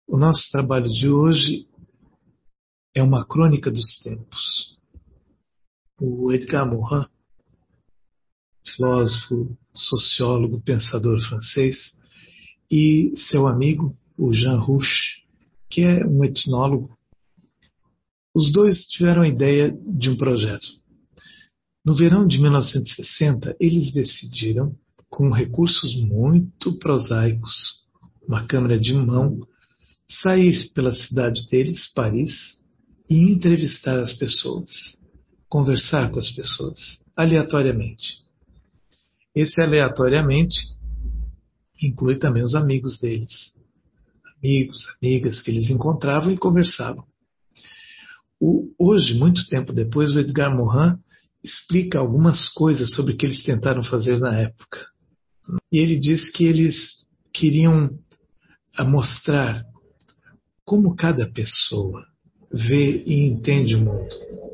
O nosso trabalho de hoje é uma crônica dos tempos. O Edgar Morin, filósofo, sociólogo, pensador francês, e seu amigo, o Jean Rouch, que é um etnólogo. Os dois tiveram a ideia de um projeto. No verão de 1960, eles decidiram, com recursos muito prosaicos, uma câmera de mão, sair pela cidade deles, Paris, e entrevistar as pessoas, conversar com as pessoas, aleatoriamente. Esse aleatoriamente inclui também os amigos deles, amigos, amigas que eles encontravam e conversavam. Hoje, muito tempo depois, o Edgar Morin explica algumas coisas sobre o que eles tentaram fazer na época. E ele diz que eles queriam mostrar como cada pessoa vê e entende o mundo.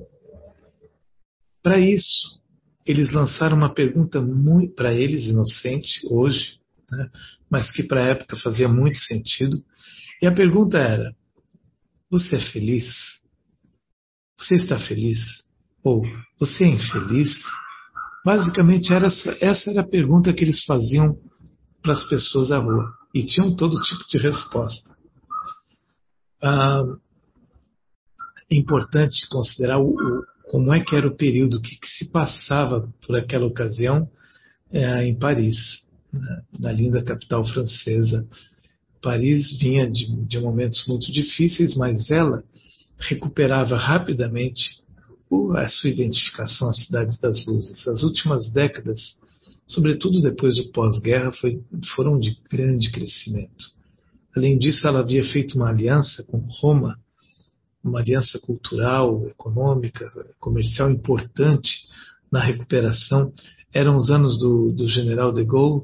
Para isso, eles lançaram uma pergunta muito, para eles, inocente, hoje, né, mas que para a época fazia muito sentido. E a pergunta era: você é feliz? Você está feliz? Ou você é infeliz? Basicamente, essa era a pergunta que eles faziam para as pessoas à rua. E tinham todo tipo de resposta. É importante considerar como é que era o período, o que se passava por aquela ocasião em Paris, na linda capital francesa. Paris vinha de momentos muito difíceis, mas ela recuperava rapidamente a sua identificação à Cidade das Luzes. As últimas décadas, sobretudo depois do pós-guerra, foram de grande crescimento. Além disso, ela havia feito uma aliança com Roma, uma aliança cultural, econômica, comercial importante na recuperação. Eram os anos do general de Gaulle,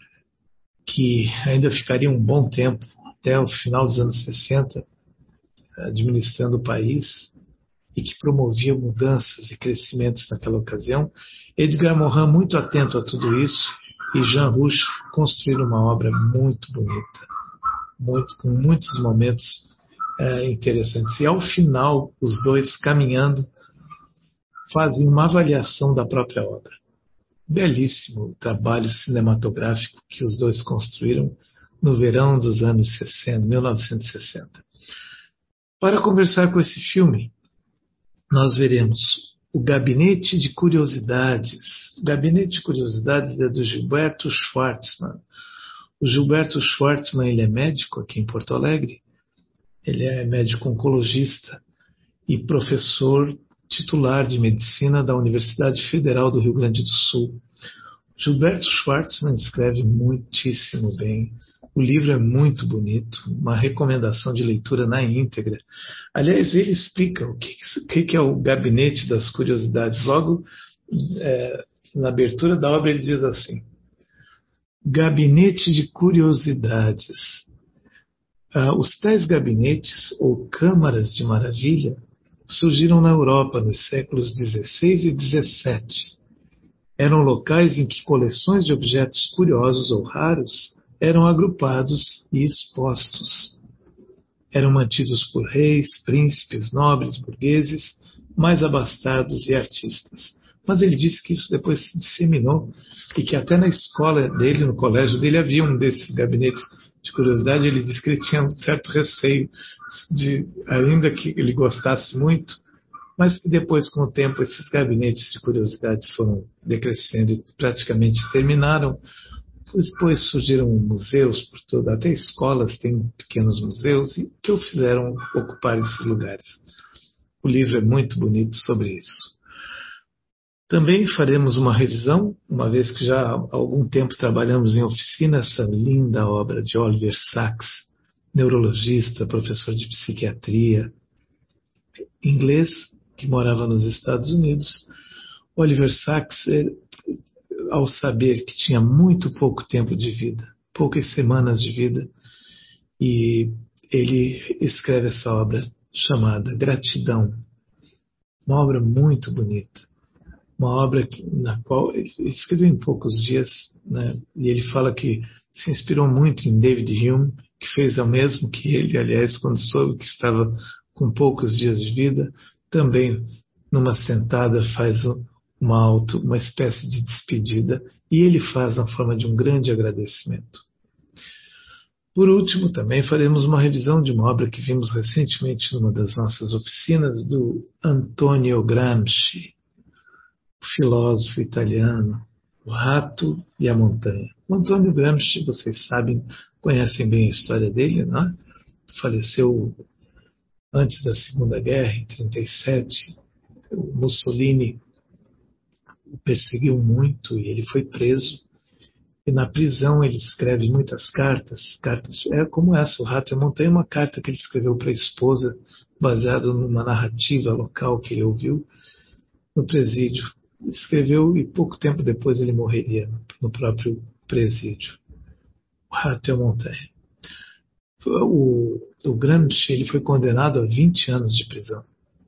que ainda ficaria um bom tempo, até o final dos anos 60, administrando o país, e que promovia mudanças e crescimentos naquela ocasião. Edgar Morin, muito atento a tudo isso, e Jean Rouch construíram uma obra muito bonita, com muitos momentos interessantes. E ao final, os dois, caminhando, fazem uma avaliação da própria obra. Belíssimo trabalho cinematográfico que os dois construíram no verão dos anos 60, 1960. Para conversar com esse filme, nós veremos o Gabinete de Curiosidades. O Gabinete de Curiosidades é do Gilberto Schwartzman. O Gilberto Schwartzman, ele é médico aqui em Porto Alegre. Ele é médico oncologista e professor titular de medicina da Universidade Federal do Rio Grande do Sul. Gilberto Schwartzman escreve muitíssimo bem. O livro é muito bonito, uma recomendação de leitura na íntegra. Aliás, ele explica o que é o Gabinete das Curiosidades. Logo, na abertura da obra, ele diz assim: Gabinete de Curiosidades. Os tais gabinetes, ou câmaras de maravilha, surgiram na Europa nos séculos XVI e XVII. Eram locais em que coleções de objetos curiosos ou raros eram agrupados e expostos. Eram mantidos por reis, príncipes, nobres, burgueses, mais abastados e artistas. Mas ele disse que isso depois se disseminou e que até na escola dele, no colégio dele, havia um desses gabinetes de curiosidade. Ele disse que ele tinha um certo receio, ainda que ele gostasse muito, mas que depois, com o tempo, esses gabinetes de curiosidades foram decrescendo e praticamente terminaram. Depois surgiram museus por toda, até escolas têm pequenos museus e que o fizeram ocupar esses lugares. O livro é muito bonito sobre isso. Também faremos uma revisão, uma vez que já há algum tempo trabalhamos em oficina, essa linda obra de Oliver Sacks, neurologista, professor de psiquiatria, inglês, que morava nos Estados Unidos. Oliver Sacks, ao saber que tinha muito pouco tempo de vida, poucas semanas de vida, e ele escreve essa obra chamada Gratidão, uma obra muito bonita, uma obra na qual ele escreveu em poucos dias, né? E ele fala que se inspirou muito em David Hume que fez o mesmo que ele, aliás, quando soube que estava com poucos dias de vida, também numa sentada faz uma espécie de despedida, e ele faz na forma de um grande agradecimento. Por último, também faremos uma revisão de uma obra que vimos recentemente numa das nossas oficinas, do Antonio Gramsci, o filósofo italiano, O Rato e a Montanha. O Antonio Gramsci, vocês sabem, conhecem bem a história dele, não é? Faleceu antes da Segunda Guerra, em 1937. O Mussolini o perseguiu muito e ele foi preso. E na prisão ele escreve muitas cartas como essa, O Rato e a Montanha, uma carta que ele escreveu para a esposa, baseada numa narrativa local que ele ouviu no presídio. Escreveu e pouco tempo depois ele morreria no próprio presídio. O Rato e a Montanha. O Gramsci ele foi condenado a 20 anos de prisão.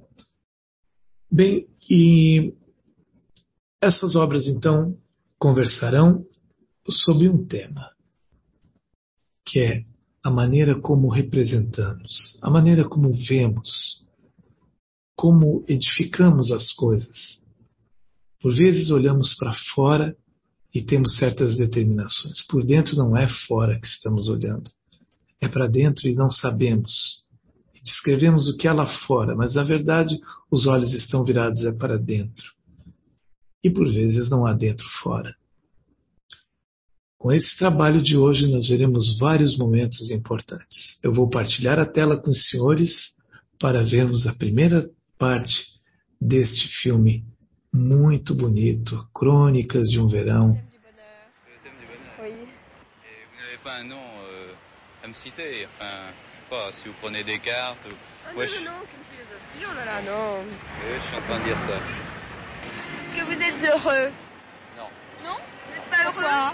Bem, e essas obras então conversarão sobre um tema, que é a maneira como representamos, a maneira como vemos, como edificamos as coisas. Por vezes olhamos para fora e temos certas determinações. Por dentro não é fora que estamos olhando, é para dentro e não sabemos. E descrevemos o que há lá fora, mas na verdade os olhos estão virados para dentro. E por vezes não há dentro fora. Com esse trabalho de hoje nós veremos vários momentos importantes. Eu vou partilhar a tela com os senhores para vermos a primeira parte deste filme muito bonito, Crônicas de um Verão. Oui. Et vous n'avez pas un nom à me citer, enfin, je sais pas, si vous prenez Descartes ou... Ah Ouais, non, non, aucune philosophie, oh là là, non. Oui, je suis en train de dire ça. Est-ce que vous êtes heureux? Non. Non? Vous n'êtes pas heureux?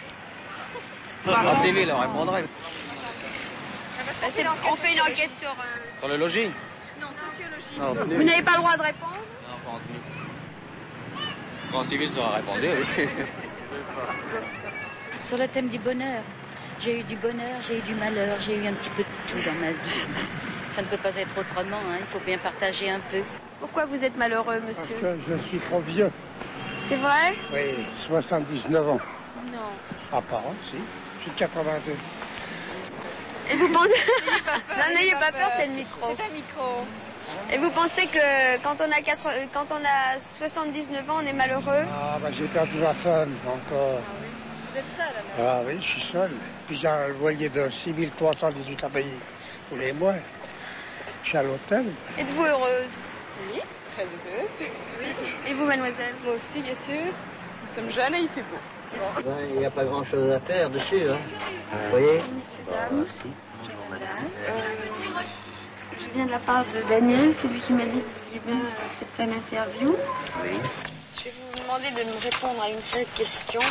Ah, Céline, on répondrait. On fait une enquête sur... Sur le logis? Non, sociologie. Non, Vous n'avez pas le droit de répondre? Non, pas en tenue. Quand civil sera répondu, oui. Sur le thème du bonheur. J'ai eu du bonheur, j'ai eu du malheur, j'ai eu un petit peu de tout dans ma vie. Ça ne peut pas être autrement, hein. Il faut bien partager un peu. Pourquoi vous êtes malheureux, Parce monsieur? que je suis trop vieux. C'est vrai? Oui, 79 ans. Non. Ah, pas, si. J'ai 82. Et vous pensez... Non, n'ayez pas peur, c'est le micro. C'est un micro. Et vous pensez que quand on a 79 ans, on est malheureux? Ah, bah j'ai perdu ma femme encore. Vous êtes seul alors? Ah oui, je suis seul. Puis j'ai un loyer de 6 318 à payer tous les mois. Je suis à l'hôtel. Êtes-vous heureuse? Oui, très heureuse. Et vous, mademoiselle? Moi aussi, bien sûr. Nous sommes jeunes et il fait beau. Il n'y a pas grand-chose à faire dessus, hein. Vous voyez? Messieurs, dames. Je viens de la part de Daniel, c'est lui qui m'a dit que vous vouliez bien accepter une interview. Oui. Je vais vous demander de me répondre à une série de questions.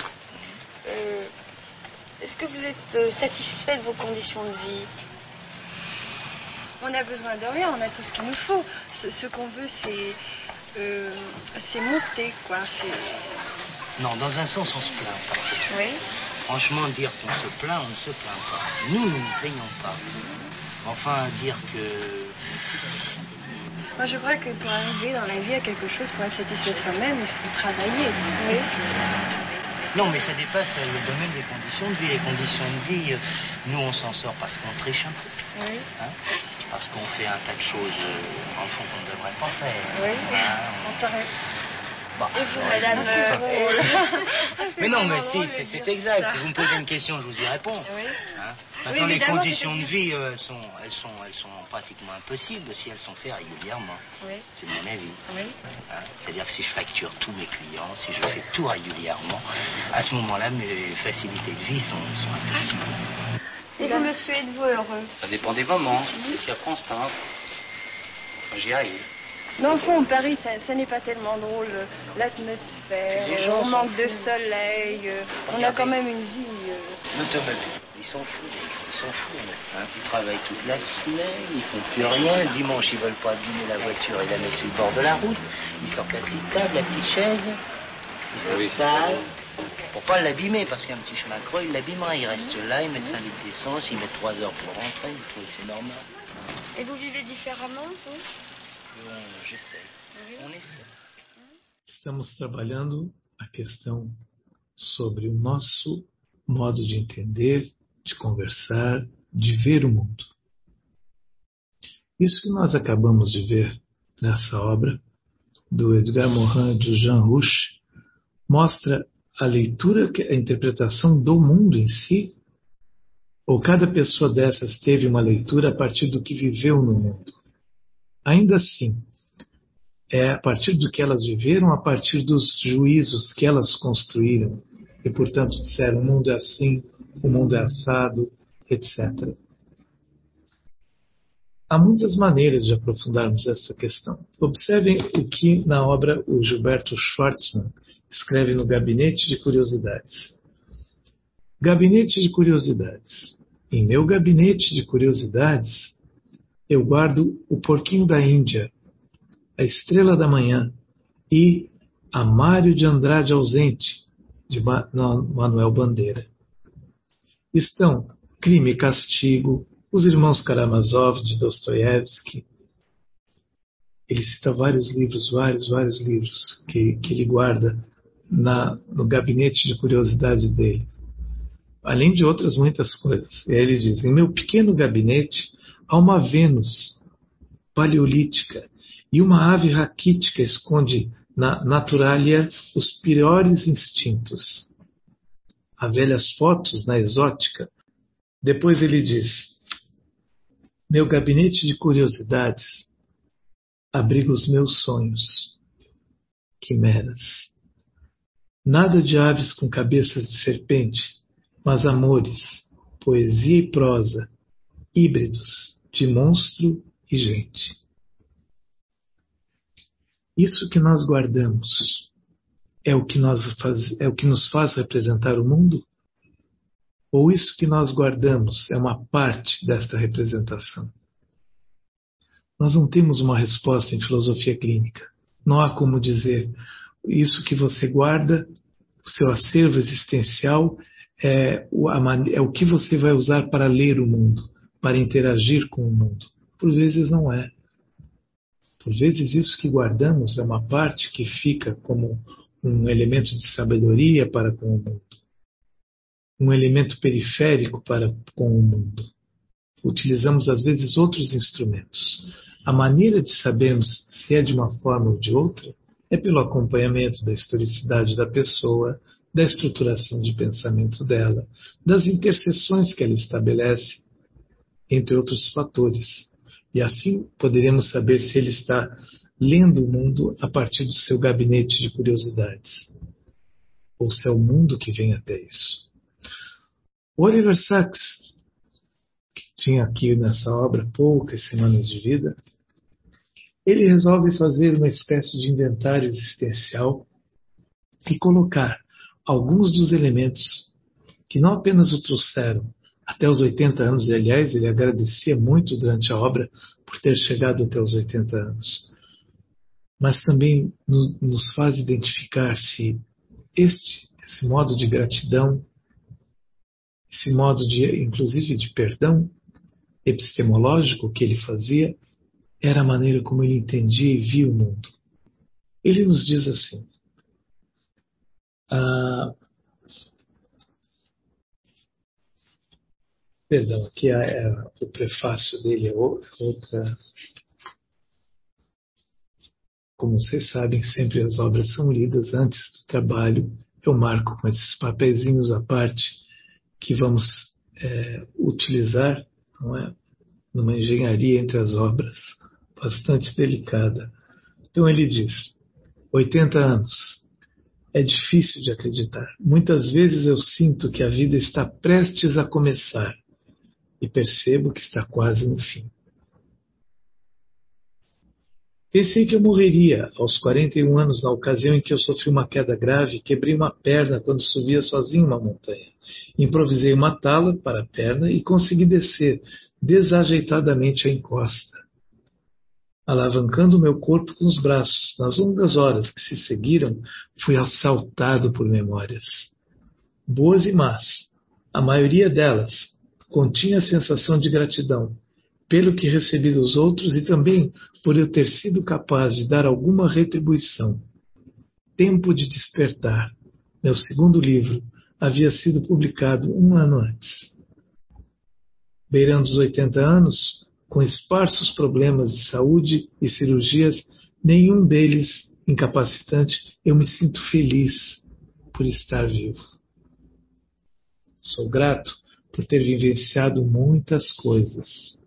Est-ce que vous êtes satisfait de vos conditions de vie? On a besoin de rien, on a tout ce qu'il nous faut. Ce qu'on veut, c'est monter, quoi. Non, dans un sens, on se plaint pas. Oui. Franchement, dire qu'on se plaint, on ne se plaint pas. Nous ne nous plaignons pas. Enfin, dire que... Moi, je crois que pour arriver dans la vie à quelque chose, pour être satisfait de soi-même, il faut travailler. Oui. Non, mais ça dépasse le domaine des conditions de vie. Les conditions de vie, nous, on s'en sort parce qu'on triche un peu. Oui. Hein, parce qu'on fait un tas de choses, en fond, qu'on ne devrait pas faire. Oui. Hein, On t'arrête. Bon, Et vous, madame mais non, mais si, c'est exact. Si vous me posez une question, je vous y réponds. Oui. Hein. Oui, Maintenant, les évidemment, conditions de vie, elles sont pratiquement impossibles si elles sont faites régulièrement. Oui. C'est mon avis. Oui. Hein. C'est-à-dire que si je facture tous mes clients, si je fais tout régulièrement, à ce moment-là, mes facilités de vie sont impossibles. Et vous, monsieur, êtes-vous heureux? Ça dépend des moments, des circonstances. J'y arrive. Non, au fond, Paris, ça n'est pas tellement drôle. L'atmosphère, Les gens on sont manque de fous. soleil, on a Regardez. quand même une vie... L'automobile, ils sont fous, ils sont fous. Hein. Ils travaillent toute la semaine, ils font plus rien. Le dimanche, ils veulent pas abîmer la voiture et la mettre sur le bord de la route. Ils sortent la petite table, la petite chaise, ils s'installent, Pour pas l'abîmer, parce qu'un petit chemin creux, il l'abîmerait. Il reste là, il met 5 litres d'essence, il met 3 heures pour rentrer, il trouve que c'est normal. Et vous vivez différemment, vous? J'essaie. On essaie. Estamos trabalhando a questão sobre o nosso modo de entender, de conversar, de ver o mundo. Isso que nós acabamos de ver nessa obra do Edgar Morin e do Jean Rouch mostra a leitura, a interpretação do mundo em si, ou cada pessoa dessas teve uma leitura a partir do que viveu no mundo. Ainda assim, é a partir do que elas viveram, a partir dos juízos que elas construíram, e portanto disseram: o mundo é assim, o mundo é assado, etc. Há muitas maneiras de aprofundarmos essa questão. Observem o que na obra o Gilberto Schwartzman escreve no Gabinete de Curiosidades. Gabinete de Curiosidades. Em meu gabinete de curiosidades, eu guardo o porquinho da Índia, a estrela da manhã e a Mário de Andrade ausente, de Manuel Bandeira. Estão Crime e Castigo, Os Irmãos Karamazov, de Dostoiévski. Ele cita vários livros que ele guarda no gabinete de curiosidade dele. Além de outras muitas coisas. E aí ele diz: em meu pequeno gabinete há uma Vênus paleolítica e uma ave raquítica esconde na naturalia os piores instintos. Há velhas fotos na exótica. Depois ele diz: meu gabinete de curiosidades abriga os meus sonhos, quimeras. Nada de aves com cabeças de serpente, mas amores, poesia e prosa, híbridos de monstro e gente. Isso que nós guardamos é o que nos faz representar o mundo? Ou isso que nós guardamos é uma parte desta representação? Nós não temos uma resposta em filosofia clínica. Não há como dizer: isso que você guarda, o seu acervo existencial, é o que você vai usar para ler o mundo, para interagir com o mundo. Por vezes não é. Por vezes isso que guardamos é uma parte que fica como um elemento de sabedoria para com o mundo. Um elemento periférico para com o mundo. Utilizamos às vezes outros instrumentos. A maneira de sabermos se é de uma forma ou de outra é pelo acompanhamento da historicidade da pessoa, da estruturação de pensamento dela, das interseções que ela estabelece, entre outros fatores. E assim poderemos saber se ele está lendo o mundo a partir do seu gabinete de curiosidades, ou se é o mundo que vem até isso. Oliver Sacks, que tinha aqui nessa obra poucas semanas de vida, ele resolve fazer uma espécie de inventário existencial e colocar alguns dos elementos que não apenas o trouxeram até os 80 anos, e aliás, ele agradecia muito durante a obra por ter chegado até os 80 anos, mas também nos faz identificar se esse modo de gratidão, esse modo inclusive de perdão epistemológico que ele fazia, era a maneira como ele entendia e via o mundo. Ele nos diz assim: perdão, aqui o prefácio dele é outra. Como vocês sabem, sempre as obras são lidas antes do trabalho. Eu marco com esses papeizinhos à parte que vamos utilizar, não é, numa engenharia entre as obras, bastante delicada. Então ele diz: 80 anos. É difícil de acreditar. Muitas vezes eu sinto que a vida está prestes a começar e percebo que está quase no fim. Pensei que eu morreria aos 41 anos na ocasião em que eu sofri uma queda grave e quebrei uma perna quando subia sozinho uma montanha. Improvisei uma tala para a perna e consegui descer desajeitadamente a encosta. Alavancando meu corpo com os braços, nas longas horas que se seguiram, fui assaltado por memórias. Boas e más. A maioria delas continha a sensação de gratidão pelo que recebi dos outros e também por eu ter sido capaz de dar alguma retribuição. Tempo de Despertar, meu segundo livro, havia sido publicado 1 ano antes. Beirando os 80 anos, com esparsos problemas de saúde e cirurgias, nenhum deles incapacitante, eu me sinto feliz por estar vivo. Sou grato por ter vivenciado muitas coisas.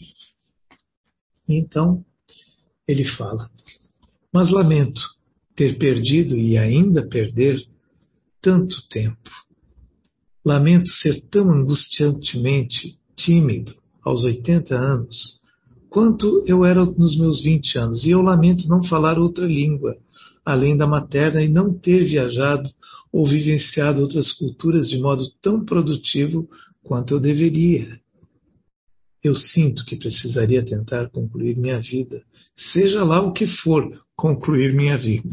Então, ele fala, mas lamento ter perdido e ainda perder tanto tempo. Lamento ser tão angustiantemente tímido aos 80 anos, quanto eu era nos meus 20 anos, e eu lamento não falar outra língua, além da materna, e não ter viajado ou vivenciado outras culturas de modo tão produtivo quanto eu deveria. Eu sinto que precisaria tentar concluir minha vida, seja lá o que for concluir minha vida.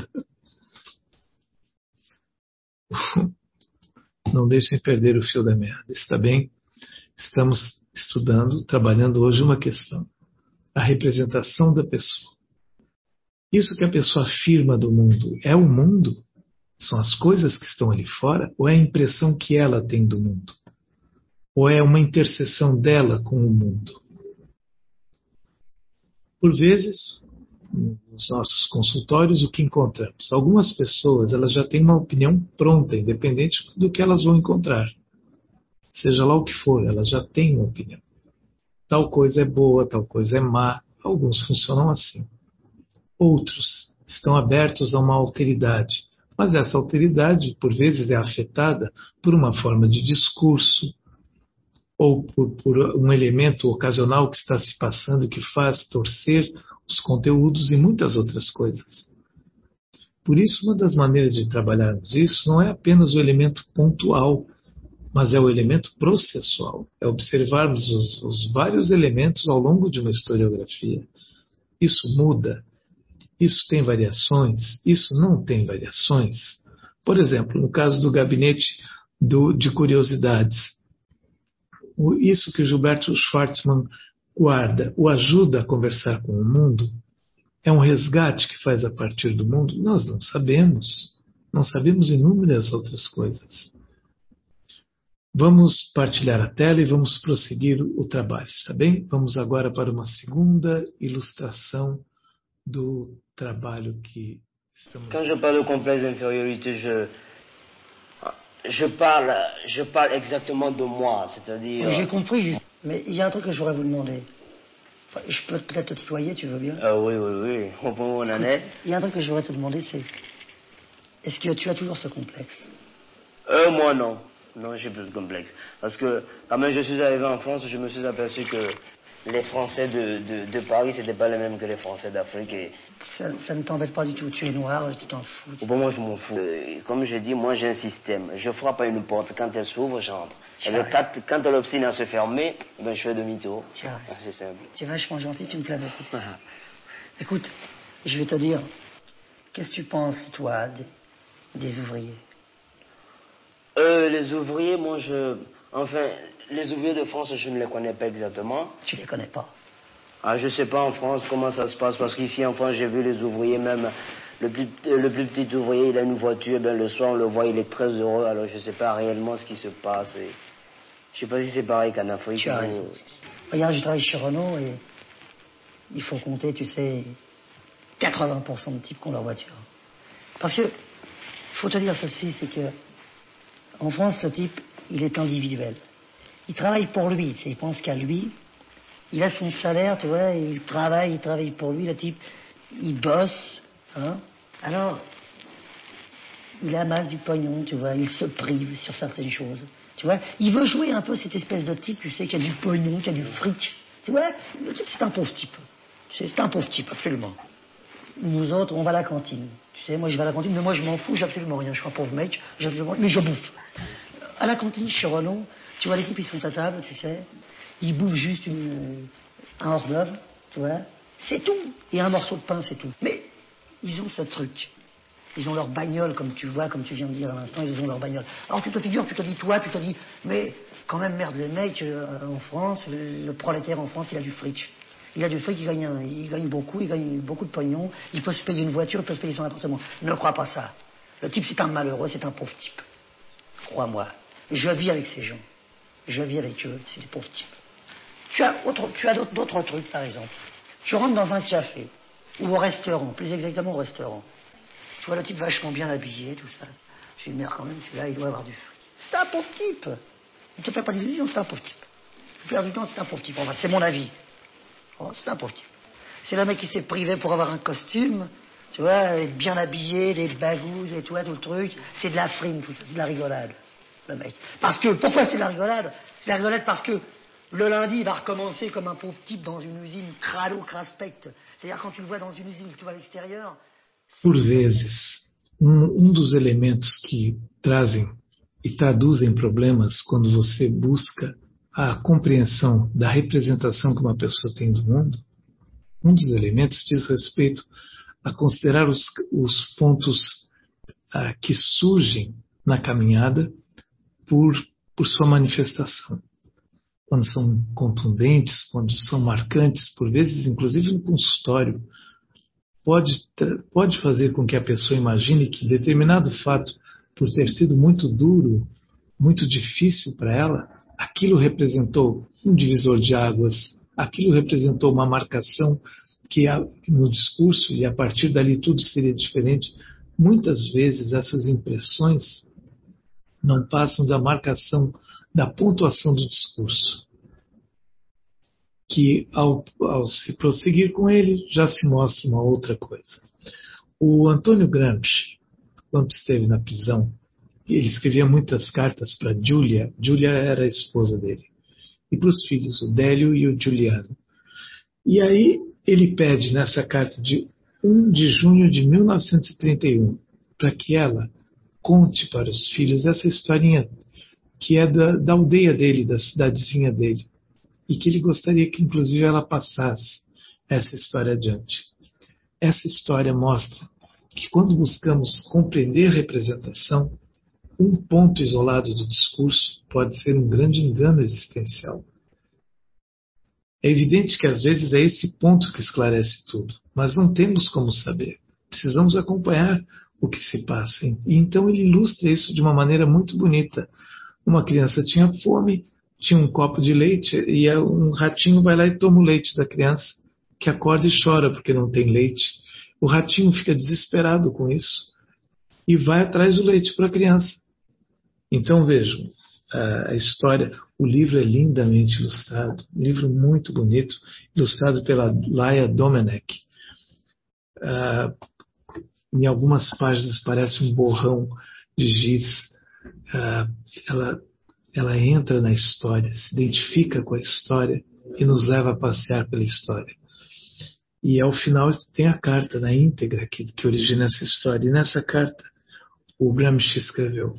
Não deixem perder o fio da meada, está bem? Estamos estudando, trabalhando hoje uma questão, a representação da pessoa. Isso que a pessoa afirma do mundo é o mundo? São as coisas que estão ali fora? Ou é a impressão que ela tem do mundo? Ou é uma interseção dela com o mundo? Por vezes, nos nossos consultórios, o que encontramos? Algumas pessoas elas já têm uma opinião pronta, independente do que elas vão encontrar. Seja lá o que for, elas já têm uma opinião. Tal coisa é boa, tal coisa é má. Alguns funcionam assim. Outros estão abertos a uma alteridade, mas essa alteridade, por vezes, é afetada por uma forma de discurso ou por um elemento ocasional que está se passando que faz torcer os conteúdos e muitas outras coisas. Por isso, uma das maneiras de trabalharmos isso não é apenas o elemento pontual, mas é o elemento processual. É observarmos os vários elementos ao longo de uma historiografia. Isso muda, isso tem variações, isso não tem variações. Por exemplo, no caso do gabinete de curiosidades, isso que o Gilberto Schwartzman guarda, o ajuda a conversar com o mundo, é um resgate que faz a partir do mundo? Nós não sabemos. Não sabemos inúmeras outras coisas. Vamos partilhar a tela e vamos prosseguir o trabalho, está bem? Vamos agora para uma segunda ilustração do trabalho que estamos... Quand je parle de complexe d'infériorité, je parle exactement de moi, c'est-à-dire... Oui, j'ai compris, mais il y a un truc que je voudrais vous demander. Enfin, je peux peut-être te tutoyer, tu veux bien? Oui, au point où on en est. Il y a un truc que je voudrais te demander, c'est... Est-ce que tu as toujours ce complexe? Moi, non. Non, j'ai plus de complexe. Parce que, quand même, je suis arrivé en France, je me suis aperçu que les Français de Paris, c'était pas les mêmes que les Français d'Afrique. Et... Ça ne t'embête pas du tout. Tu es noir, tu t'en fous. Bon, moi, je m'en fous. Comme je dis, moi, j'ai un système. Je frappe à une porte. Quand elle s'ouvre, j'entre. Quand elle obstine à se fermer, ben, je fais demi-tour. C'est simple. Tu es vachement gentil, tu me plais beaucoup. Écoute, je vais te dire, qu'est-ce que tu penses, toi, des ouvriers? Les ouvriers, moi, Enfin, les ouvriers de France, je ne les connais pas exactement. Tu les connais pas? Ah, je sais pas en France comment ça se passe, parce qu'ici en France, j'ai vu les ouvriers, même le plus petit ouvrier, il a une voiture, ben, le soir on le voit, il est très heureux, alors je sais pas réellement ce qui se passe. Et... Je sais pas si c'est pareil qu'en Afrique. Tu as raison. Regarde, je travaille chez Renault et il faut compter, tu sais, 80% de types qui ont leur voiture. Parce que, faut te dire ceci, c'est que en France, le type, il est individuel. Il travaille pour lui, il pense qu'à lui. Il a son salaire, tu vois, il travaille pour lui, le type. Il bosse, hein. Alors, il amasse du pognon, tu vois, il se prive sur certaines choses. Tu vois, il veut jouer un peu cette espèce de type, tu sais, qui a du pognon, qui a du fric. Tu vois, le type, c'est un pauvre type. Tu sais, c'est un pauvre type, absolument. Nous autres, on va à la cantine. Tu sais, moi, je vais à la cantine, mais moi, je m'en fous, j'ai absolument rien. Je suis un pauvre mec, mais je bouffe. À la cantine, chez Renault, tu vois, les types, ils sont à table, tu sais. Ils bouffent juste un hors-d'œuvre, tu vois. C'est tout. Et un morceau de pain, c'est tout. Mais ils ont ce truc. Ils ont leur bagnole, comme tu vois, comme tu viens de dire à l'instant, ils ont leur bagnole. Alors tu te figures, tu te dis, mais quand même, merde, les mecs, en France, le prolétaire en France, il a du fric. Il a du fric, il gagne beaucoup de pognon, il peut se payer une voiture, il peut se payer son appartement. Ne crois pas ça. Le type, c'est un malheureux, c'est un pauvre type. Crois-moi. Je vis avec ces gens. Je vis avec eux, c'est des pauvres types. Tu as d'autres trucs, par exemple. Tu rentres dans un café, ou au restaurant, plus exactement au restaurant. Tu vois le type vachement bien habillé, tout ça. Je dis, merde, quand même, celui-là, il doit avoir du fric. C'est un pauvre type. Ne te fais pas d'illusions, c'est un pauvre type. La plupart du temps, c'est un pauvre type. Enfin, c'est mon avis. Oh, c'est un pauvre type. C'est le mec qui s'est privé pour avoir un costume, tu vois, être bien habillé, des bagouses et tout le truc. C'est de la frime, tout ça, c'est de la rigolade, le mec. Parce que, pourquoi c'est de la rigolade? C'est de la rigolade parce que le lundi, il va recommencer comme un pauvre type dans une usine crado-craspecte. C'est-à-dire, quand tu le vois dans une usine, que tu vois à l'extérieur... Por vezes, dos elementos que trazem e traduzem problemas quando você busca a compreensão da representação que uma pessoa tem do mundo, dos elementos diz respeito a considerar os pontos que surgem na caminhada por sua manifestação. Quando são contundentes, quando são marcantes, por vezes, inclusive no consultório, pode fazer com que a pessoa imagine que determinado fato, por ter sido muito duro, muito difícil para ela, aquilo representou um divisor de águas, aquilo representou uma marcação no discurso, e a partir dali tudo seria diferente. Muitas vezes essas impressões não passam da marcação, da pontuação do discurso, que ao se prosseguir com ele já se mostra uma outra coisa. O Antônio Gramsci, quando esteve na prisão, ele escrevia muitas cartas para Giulia era a esposa dele, e para os filhos, o Délio e o Giuliano. E aí ele pede nessa carta de 1 de junho de 1931 para que ela conte para os filhos essa historinha que é da aldeia dele, da cidadezinha dele, e que ele gostaria que inclusive ela passasse essa história adiante. Essa história mostra que quando buscamos compreender representação, um ponto isolado do discurso pode ser um grande engano existencial. É evidente que às vezes é esse ponto que esclarece tudo, mas não temos como saber. Precisamos acompanhar o que se passa. E então ele ilustra isso de uma maneira muito bonita. Uma criança tinha fome, tinha um copo de leite, e um ratinho vai lá e toma o leite da criança, que acorda e chora porque não tem leite. O ratinho fica desesperado com isso e vai atrás do leite para a criança. Então vejam, a história, o livro é lindamente ilustrado, um livro muito bonito, ilustrado pela Laia Domenech. Em algumas páginas parece um borrão de giz. Ela entra na história, se identifica com a história e nos leva a passear pela história. E ao final tem a carta na íntegra que origina essa história. E nessa carta o Gramsci escreveu: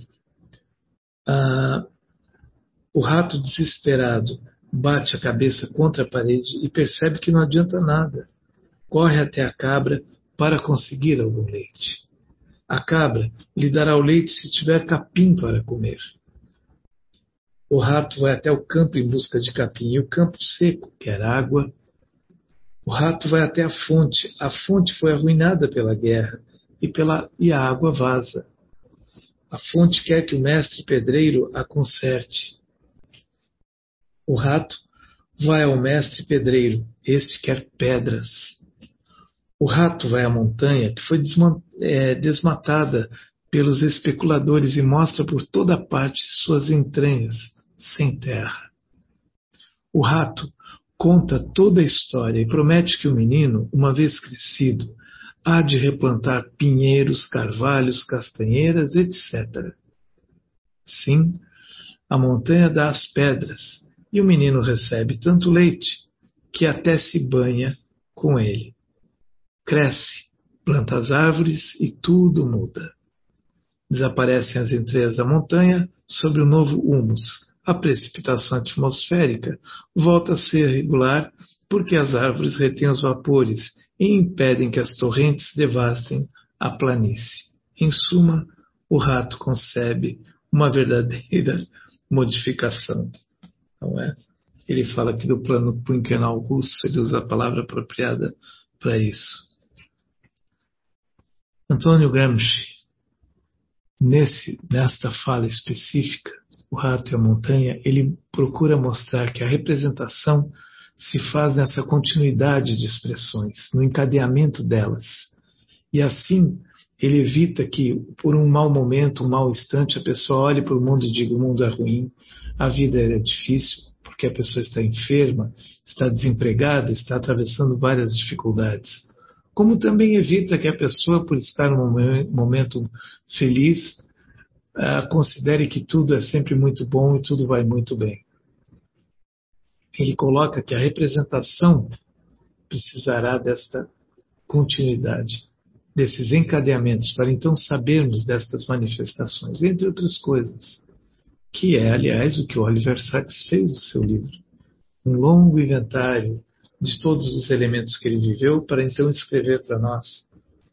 o rato desesperado bate a cabeça contra a parede e percebe que não adianta nada. Corre até a cabra para conseguir algum leite. A cabra lhe dará o leite se tiver capim para comer. O rato vai até o campo em busca de capim, e o campo seco quer água. O rato vai até a fonte foi arruinada pela guerra, e a água vaza. A fonte quer que o mestre pedreiro a conserte. O rato vai ao mestre pedreiro, este quer pedras. O rato vai à montanha, que foi desmatada pelos especuladores, e mostra por toda parte suas entranhas sem terra. O rato conta toda a história e promete que o menino, uma vez crescido, há de replantar pinheiros, carvalhos, castanheiras, etc. Sim, a montanha dá as pedras, e o menino recebe tanto leite que até se banha com ele. Cresce, planta as árvores e tudo muda. Desaparecem as entranhas da montanha sobre o novo humus. a precipitação atmosférica volta a ser regular porque as árvores retêm os vapores e impedem que as torrentes devastem a planície. Em suma, o rato concebe uma verdadeira modificação. Não é? Ele fala aqui do plano quinquenal russo, ele usa a palavra apropriada para isso. Antônio Gramsci, nesta fala específica, o rato e a montanha, ele procura mostrar que a representação se faz nessa continuidade de expressões, no encadeamento delas. E assim, ele evita que, por um mau momento, um mau instante, a pessoa olhe para o mundo e diga: o mundo é ruim, a vida é difícil, porque a pessoa está enferma, está desempregada, está atravessando várias dificuldades. Como também evita que a pessoa, por estar num momento feliz, considere que tudo é sempre muito bom e tudo vai muito bem. Ele coloca que a representação precisará desta continuidade, desses encadeamentos, para então sabermos destas manifestações, entre outras coisas, que é, aliás, o que o Oliver Sacks fez no seu livro. Um longo inventário de todos os elementos que ele viveu, para então escrever para nós.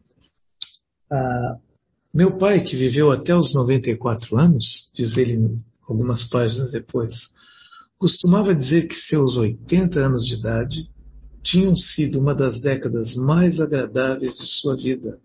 Meu pai, que viveu até os 94 anos, diz ele algumas páginas depois, costumava dizer que seus 80 anos de idade tinham sido uma das décadas mais agradáveis de sua vida.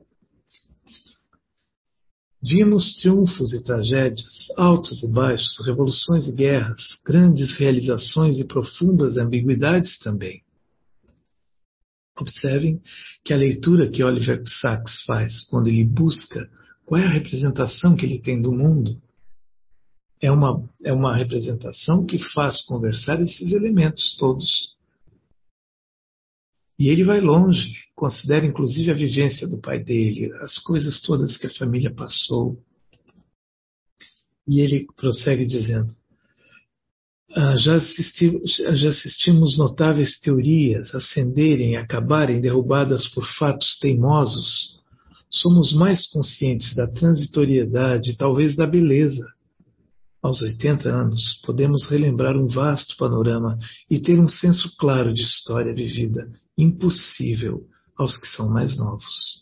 Vimos triunfos e tragédias, altos e baixos, revoluções e guerras, grandes realizações e profundas ambiguidades também. Observem que a leitura que Oliver Sacks faz quando ele busca qual é a representação que ele tem do mundo é uma representação que faz conversar esses elementos todos. E ele vai longe, considera inclusive a vivência do pai dele, as coisas todas que a família passou. E ele prossegue dizendo: já assistimos notáveis teorias ascenderem e acabarem derrubadas por fatos teimosos. Somos mais conscientes da transitoriedade e talvez da beleza. Aos 80 anos, podemos relembrar um vasto panorama e ter um senso claro de história vivida, impossível aos que são mais novos.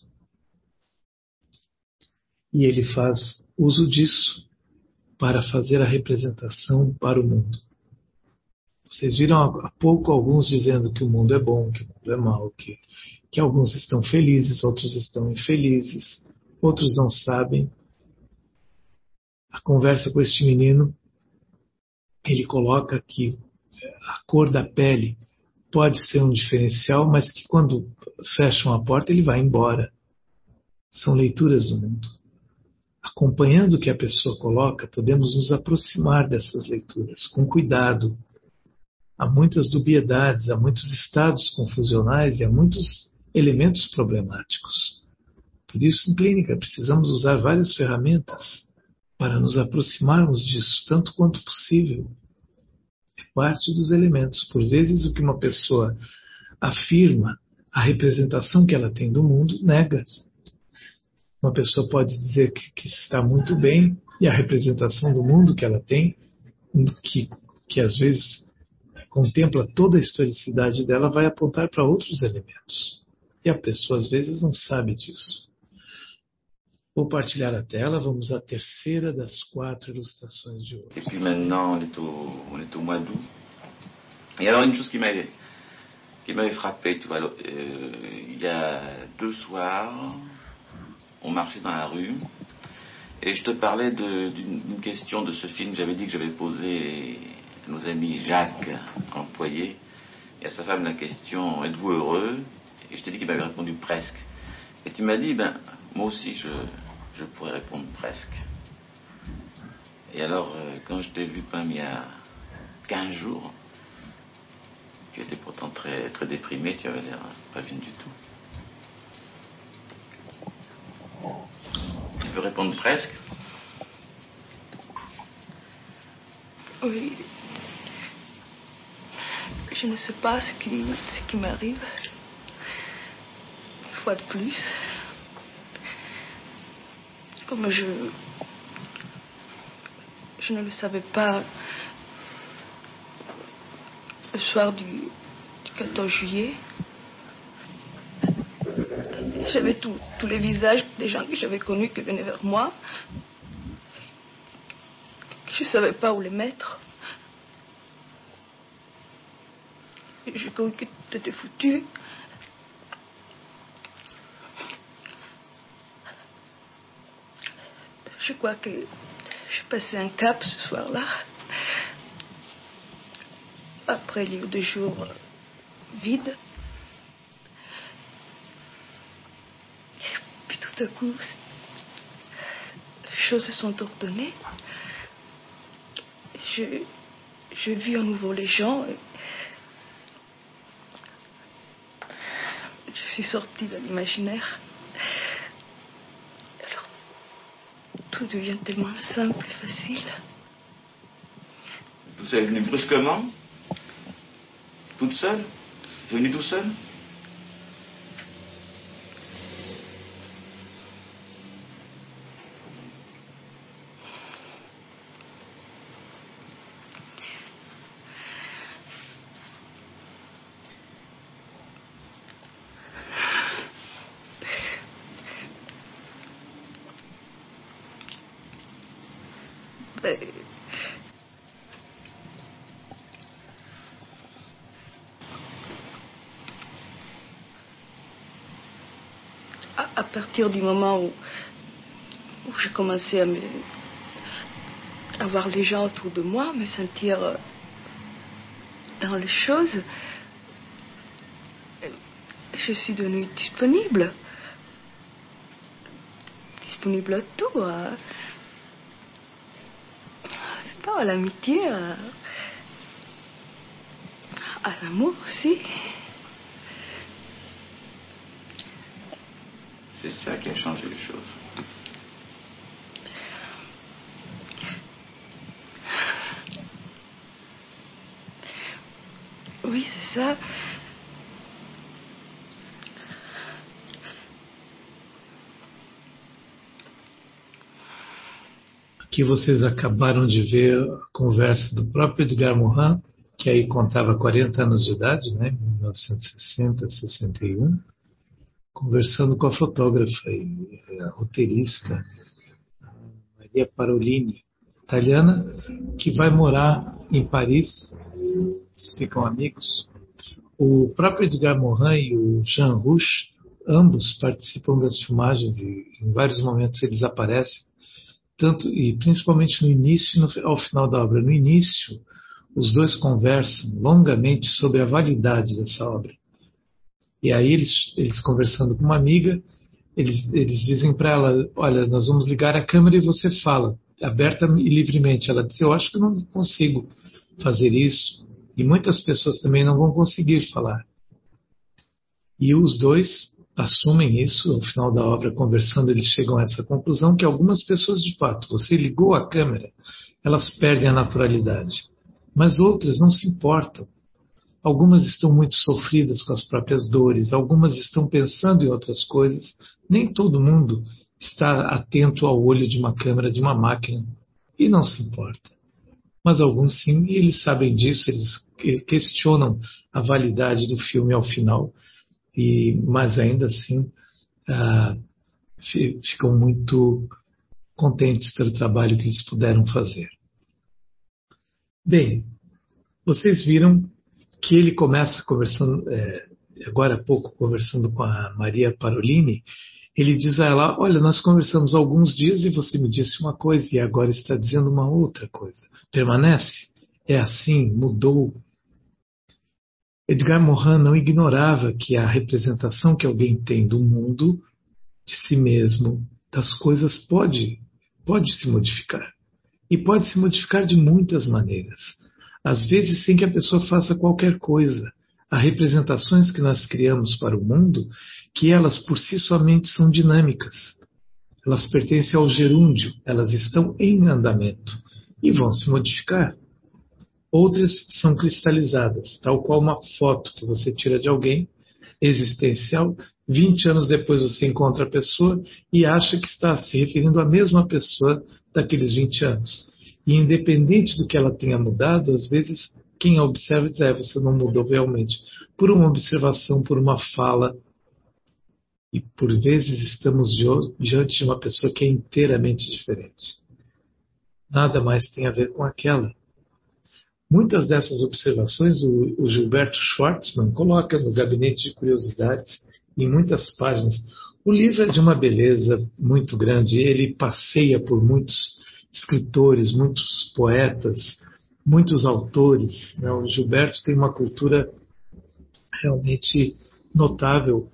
E ele faz uso disso para fazer a representação para o mundo. Vocês viram há pouco alguns dizendo que o mundo é bom, que o mundo é mau, que alguns estão felizes, outros estão infelizes, outros não sabem. A conversa com este menino, ele coloca que a cor da pele pode ser um diferencial, mas que quando fecham a porta ele vai embora. São leituras do mundo. Acompanhando o que a pessoa coloca, podemos nos aproximar dessas leituras, com cuidado. Há muitas dubiedades, há muitos estados confusionais e há muitos elementos problemáticos. Por isso, em clínica, precisamos usar várias ferramentas para nos aproximarmos disso, tanto quanto possível. É parte dos elementos. Por vezes, o que uma pessoa afirma, a representação que ela tem do mundo, nega. Uma pessoa pode dizer que está muito bem, e a representação do mundo que ela tem, que às vezes contempla toda a historicidade dela, vai apontar para outros elementos. E a pessoa, às vezes, não sabe disso. Vou partilhar a tela, vamos à terceira das 4 illustrações de hoje. Et puis maintenant, on est au mois d'août. Et alors, une chose qui m'avait frappé, tu vois, il y a 2 soirs, on marchait dans la rue, et je te parlais d'une question de ce film que j'avais dit que j'avais posé à nos amis Jacques, employé, et à sa femme la question « Êtes-vous heureux ?» Et je t'ai dit qu'il m'avait répondu « Presque ». Et tu m'as dit « Ben, moi aussi, je pourrais répondre presque. » Et alors, quand je t'ai vu, Pam, il y a 15 jours, tu étais pourtant très, très déprimé, tu avais l'air pas bien du tout. Tu peux répondre presque? Oui. Je ne sais pas ce qui m'arrive. Une fois de plus. Comme je ne le savais pas le soir du 14 juillet, j'avais tous les visages des gens que j'avais connus qui venaient vers moi. Je ne savais pas où les mettre. J'ai cru que tout était foutu. Je crois que j'ai passé un cap ce soir-là. Après les 2 jours vides. Et puis tout à coup, les choses se sont ordonnées. J'ai vu à nouveau les gens. Je suis sortie de l'imaginaire. Alors, tout devient tellement simple et facile. Vous êtes venue brusquement? Toute seule? Venue tout seul? À partir du moment où j'ai commencé à voir les gens autour de moi, me sentir dans les choses, je suis devenue disponible. Disponible à tout. C'est pas à l'amitié, à l'amour aussi. C'est ça qui a changé les choses. Oui, c'est ça. Aqui vocês acabaram de ver a conversa do próprio Edgar Morin, que aí contava 40 anos de idade, né, em 1960, 61, conversando com a fotógrafa e a roteirista Maria Parolini, italiana, que vai morar em Paris. Eles ficam amigos. O próprio Edgar Morin e o Jean Rouch, ambos participam das filmagens e em vários momentos eles aparecem, tanto e principalmente no início e ao final da obra. No início, os dois conversam longamente sobre a validade dessa obra. E aí eles conversando com uma amiga, eles dizem para ela: olha, nós vamos ligar a câmera e você fala, aberta e livremente. Ela diz: eu acho que eu não consigo fazer isso. E muitas pessoas também não vão conseguir falar. E os dois assumem isso. Ao final da obra, conversando, eles chegam a essa conclusão que algumas pessoas, de fato, você ligou a câmera, elas perdem a naturalidade. Mas outras não se importam. Algumas estão muito sofridas com as próprias dores, algumas estão pensando em outras coisas. Nem todo mundo está atento ao olho de uma câmera, de uma máquina, e não se importa. Mas alguns sim, e eles sabem disso, eles questionam a validade do filme ao final, mas ainda assim ficam muito contentes pelo trabalho que eles puderam fazer. Bem, vocês viram que ele começa conversando, agora há pouco, conversando com a Maria Parolini. Ele diz a ela: olha, nós conversamos há alguns dias e você me disse uma coisa e agora está dizendo uma outra coisa. Permanece? É assim? Mudou? Edgar Morin não ignorava que a representação que alguém tem do mundo, de si mesmo, das coisas, pode se modificar. E pode se modificar de muitas maneiras. Às vezes sem que a pessoa faça qualquer coisa. Há representações que nós criamos para o mundo que elas por si somente são dinâmicas. Elas pertencem ao gerúndio, elas estão em andamento e vão se modificar. Outras são cristalizadas, tal qual uma foto que você tira de alguém, existencial, 20 anos depois você encontra a pessoa e acha que está se referindo à mesma pessoa daqueles 20 anos. E independente do que ela tenha mudado, às vezes quem a observa diz, você não mudou realmente. Por uma observação, por uma fala. E por vezes estamos diante de uma pessoa que é inteiramente diferente. Nada mais tem a ver com aquela. Muitas dessas observações o Gilberto Schwartzman coloca no Gabinete de Curiosidades, em muitas páginas. O livro é de uma beleza muito grande. Ele passeia por muitos escritores, muitos poetas, muitos autores. O Gilberto tem uma cultura realmente notável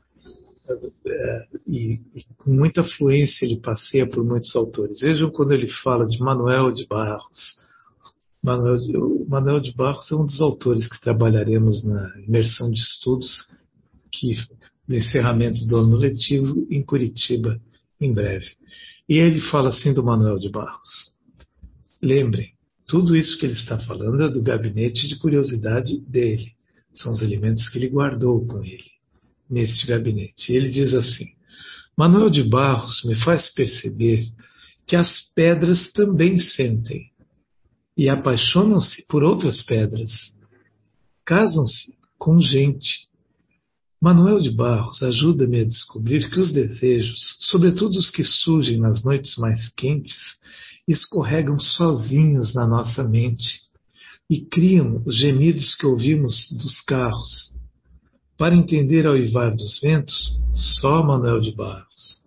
e com muita fluência ele passeia por muitos autores. Vejam quando ele fala de Manuel de Barros. Manuel de Barros é um dos autores que trabalharemos na imersão de estudos do encerramento do ano letivo em Curitiba em breve. E ele fala assim do Manuel de Barros. Lembrem, tudo isso que ele está falando é do gabinete de curiosidade dele. São os elementos que ele guardou com ele, neste gabinete. E ele diz assim, Manuel de Barros me faz perceber que as pedras também sentem e apaixonam-se por outras pedras. Casam-se com gente. Manuel de Barros ajuda-me a descobrir que os desejos, sobretudo os que surgem nas noites mais quentes, escorregam sozinhos na nossa mente e criam os gemidos que ouvimos dos carros. Para entender ao uivar dos ventos, só Manuel de Barros.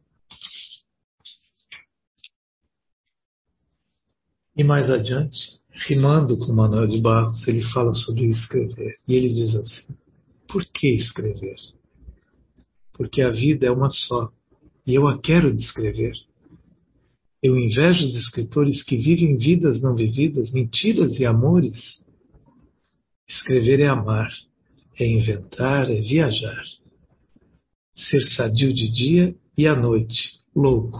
E mais adiante, rimando com Manuel de Barros, ele fala sobre o escrever. E ele diz assim, por que escrever? Porque a vida é uma só, e eu a quero descrever. Eu invejo os escritores que vivem vidas não vividas, mentiras e amores. Escrever é amar, é inventar, é viajar. Ser sadio de dia e à noite, louco.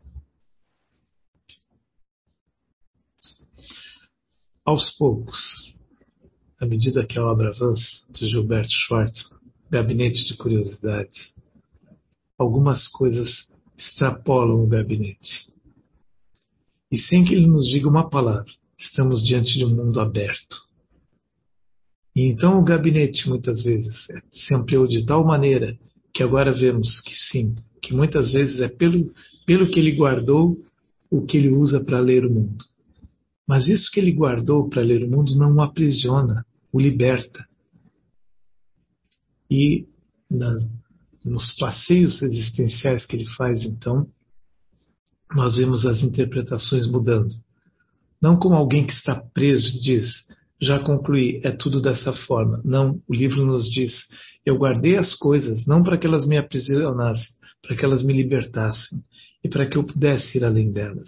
Aos poucos, à medida que a obra avança, do Gilberto Schwartzman, Gabinete de Curiosidades, algumas coisas extrapolam o gabinete. E sem que ele nos diga uma palavra, estamos diante de um mundo aberto. E então o gabinete, muitas vezes, se ampliou de tal maneira que agora vemos que sim, que muitas vezes é pelo que ele guardou o que ele usa para ler o mundo. Mas isso que ele guardou para ler o mundo não o aprisiona, o liberta. E nos passeios existenciais que ele faz, então, nós vemos as interpretações mudando. Não como alguém que está preso e diz, já concluí, é tudo dessa forma. Não, o livro nos diz, eu guardei as coisas não para que elas me aprisionassem, para que elas me libertassem e para que eu pudesse ir além delas.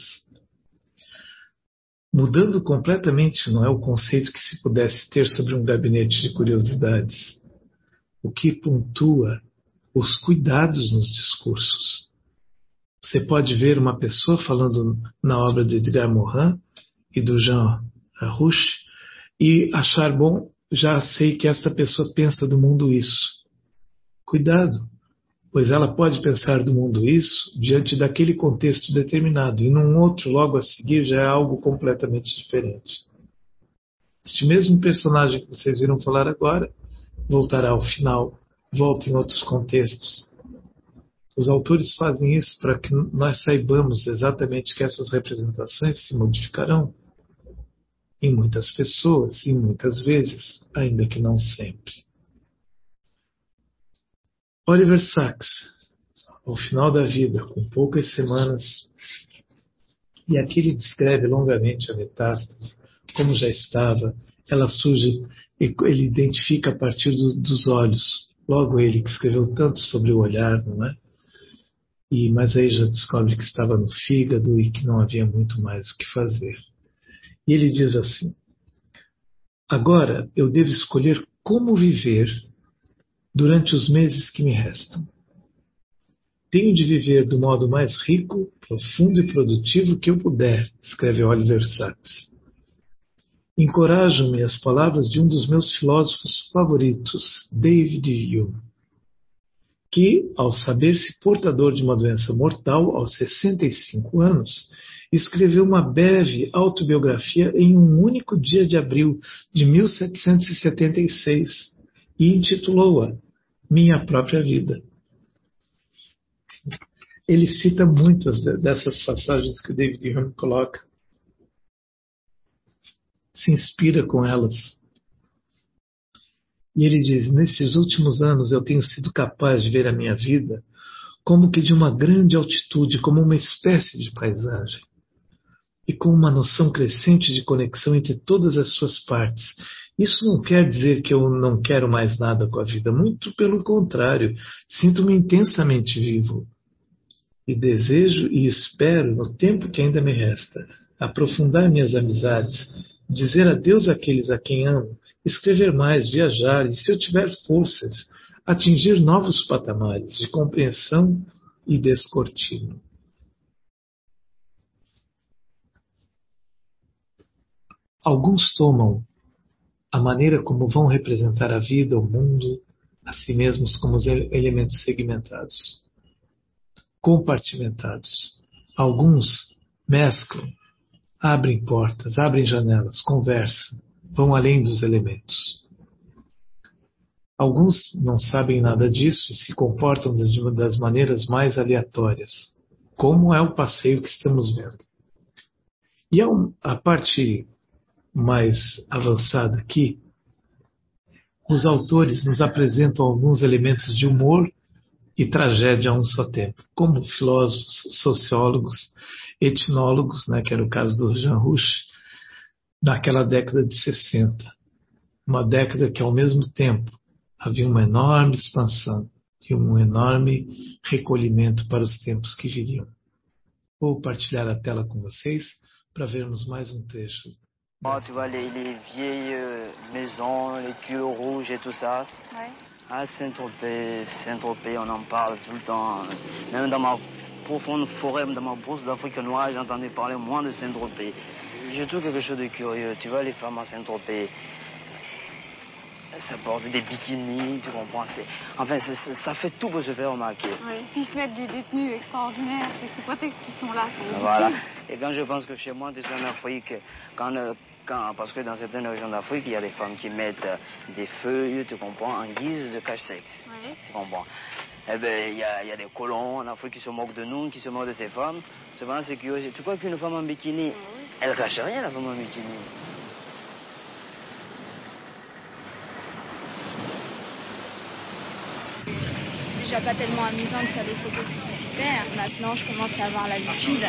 Mudando completamente, não é o conceito que se pudesse ter sobre um gabinete de curiosidades. O que pontua os cuidados nos discursos. Você pode ver uma pessoa falando na obra de Edgar Morin e do Jean Rouch e achar, bom, já sei que esta pessoa pensa do mundo isso. Cuidado, pois ela pode pensar do mundo isso diante daquele contexto determinado e num outro logo a seguir já é algo completamente diferente. Este mesmo personagem que vocês viram falar agora voltará ao final, volta em outros contextos. Os autores fazem isso para que nós saibamos exatamente que essas representações se modificarão em muitas pessoas e muitas vezes, ainda que não sempre. Oliver Sacks, ao final da vida, com poucas semanas, e aqui ele descreve longamente a metástase, como já estava, ela surge, ele identifica a partir dos olhos, logo ele que escreveu tanto sobre o olhar, não é? Mas aí já descobre que estava no fígado e que não havia muito mais o que fazer. E ele diz assim, agora eu devo escolher como viver durante os meses que me restam. Tenho de viver do modo mais rico, profundo e produtivo que eu puder, escreve Oliver Sacks. Encorajam-me as palavras de um dos meus filósofos favoritos, David Hume, que, ao saber-se portador de uma doença mortal aos 65 anos, escreveu uma breve autobiografia em um único dia de abril de 1776 e intitulou-a Minha Própria Vida. Ele cita muitas dessas passagens que o David Hume coloca, se inspira com elas. E ele diz: nesses últimos anos eu tenho sido capaz de ver a minha vida como que de uma grande altitude, como uma espécie de paisagem, e com uma noção crescente de conexão entre todas as suas partes. Isso não quer dizer que eu não quero mais nada com a vida, muito pelo contrário, sinto-me intensamente vivo. E desejo e espero, no tempo que ainda me resta, aprofundar minhas amizades, dizer adeus àqueles a quem amo, escrever mais, viajar e, se eu tiver forças, atingir novos patamares de compreensão e descortino. Alguns tomam a maneira como vão representar a vida, o mundo, a si mesmos como os elementos segmentados, compartimentados. Alguns mesclam, abrem portas, abrem janelas, conversam, vão além dos elementos. Alguns não sabem nada disso e se comportam das maneiras mais aleatórias, como é o passeio que estamos vendo. E a parte mais avançada aqui, os autores nos apresentam alguns elementos de humor e tragédia a um só tempo, como filósofos, sociólogos, etnólogos, né, que era o caso do Jean Rouch, naquela década de 60. Uma década que, ao mesmo tempo, havia uma enorme expansão e um enorme recolhimento para os tempos que viriam. Vou partilhar a tela com vocês para vermos mais um trecho. Oh, tu vois les vieilles maisons, les tuyaux rouges et tout ça. Ouais. Ah, Saint-Tropez, on en parle tout le temps. Même dans ma profonde forêt, dans ma brousse d'Afrique noire, j'entendais parler moins de Saint-Tropez. Je trouve quelque chose de curieux. Tu vois, les femmes à Saint-Tropez, ça porte des bikinis, tu comprends. Enfin, ça fait tout pour se faire remarquer. Oui. Puis ils se mettent des tenues extraordinaires, ces prétextes qui sont là. Voilà. Et quand je pense que chez moi, tu sais, en Afrique, parce que dans certaines régions d'Afrique, il y a des femmes qui mettent des feuilles, tu comprends, en guise de cache-sexe. Oui. Tu comprends. Eh bien, il y a des colons en Afrique qui se moquent de nous, qui se moquent de ces femmes. Souvent, c'est curieux. Tu crois qu'une femme en bikini, elle cache rien, la femme en bikini. C'est déjà pas tellement amusant de faire des photos publicitaires. Maintenant, je commence à avoir l'habitude.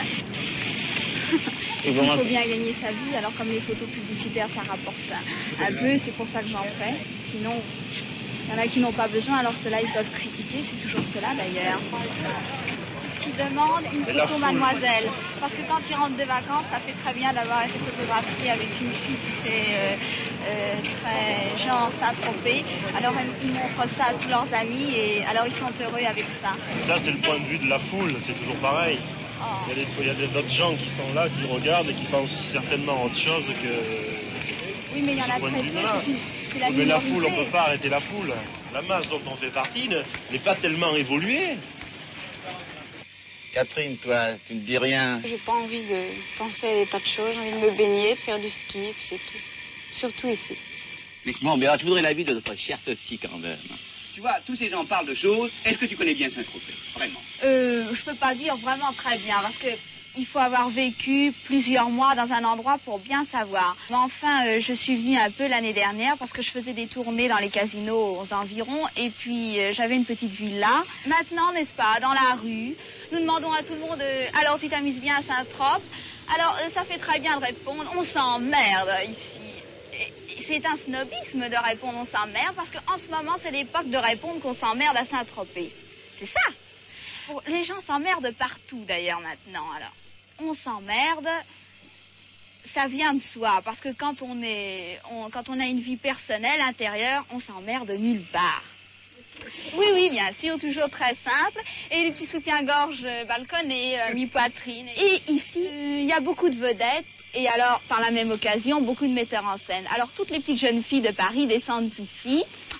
Il faut bien gagner sa vie, alors comme les photos publicitaires, ça rapporte un peu, c'est pour ça que j'en fais. Sinon, il y en a qui n'ont pas besoin, alors ceux-là, ils peuvent critiquer, c'est toujours cela d'ailleurs. Qui demande une photo mademoiselle, parce que quand ils rentrent de vacances, ça fait très bien d'avoir été photographié avec une fille qui fait très genre Saint-Tropez. Alors ils montrent ça à tous leurs amis et alors ils sont heureux avec ça. Ça c'est le point de vue de la foule, c'est toujours pareil. Oh. Il y a d'autres gens qui sont là, qui regardent et qui pensent certainement à autre chose que... Oui, mais il y en a très peu, c'est la minorité. Mais la foule, on ne peut pas arrêter la foule. La masse dont on fait partie n'est pas tellement évoluée. Catherine, toi, tu ne dis rien. J'ai pas envie de penser à des tas de choses, j'ai envie de me baigner, de faire du ski, puis c'est tout. Surtout ici. Mais comment, mais alors, je voudrais l'avis de notre chère Sophie quand même. Tu vois, tous ces gens parlent de choses. Est-ce que tu connais bien Saint-Tropez? Vraiment? Je peux pas dire vraiment très bien, parce que il faut avoir vécu plusieurs mois dans un endroit pour bien savoir. Mais enfin, je suis venue un peu l'année dernière parce que je faisais des tournées dans les casinos aux environs et puis j'avais une petite villa. Maintenant, n'est-ce pas, dans la rue, nous demandons à tout le monde alors tu t'amuses bien à Saint-Tropez? Alors ça fait très bien de répondre on s'emmerde ici. C'est un snobisme de répondre on s'emmerde parce qu'en ce moment c'est l'époque de répondre qu'on s'emmerde à Saint-Tropez. C'est ça. Les gens s'emmerdent partout d'ailleurs maintenant alors. On s'emmerde, ça vient de soi, parce que quand on a une vie personnelle intérieure, on s'emmerde nulle part. Oui, oui, bien sûr, toujours très simple, et des petits soutiens-gorge balconnés, mi-poitrine. Et ici, il y a beaucoup de vedettes, et alors, par la même occasion, beaucoup de metteurs en scène. Alors, toutes les petites jeunes filles de Paris descendent ici.